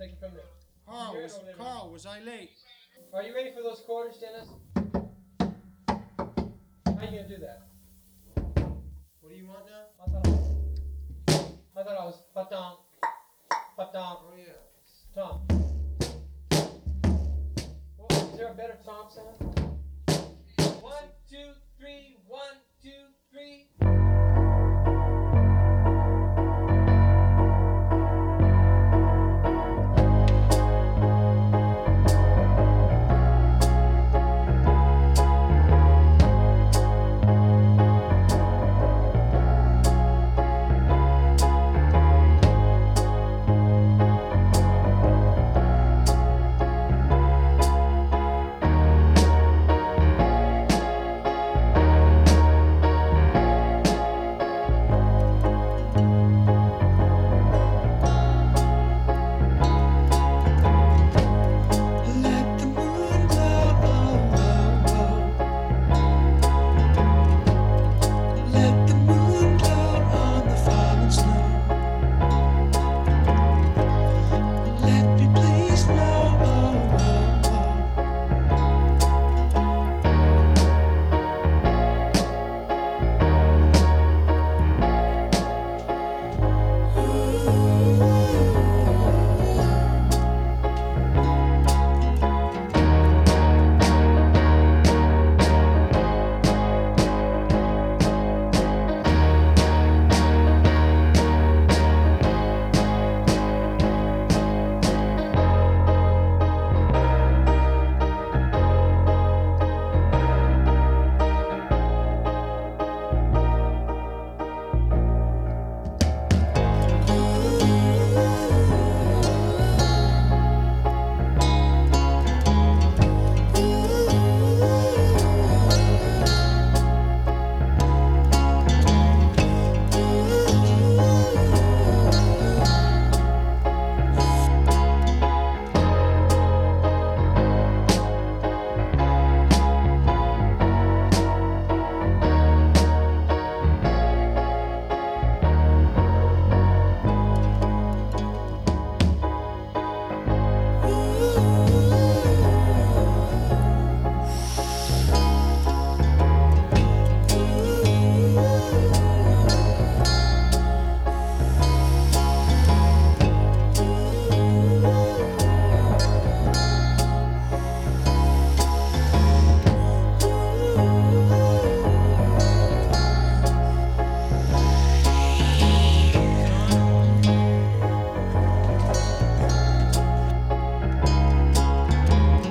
Take it from there. Carl, was I late? Are you ready for those quarters, Dennis? How are you gonna do that? What do you want now? I thought I was patong. Oh yeah. Tom. Well, is there a better Tom sound? 1, 2, 3, 1, 2, 3.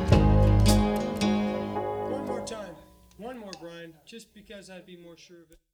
One more, Brian, just because I'd be more sure of it.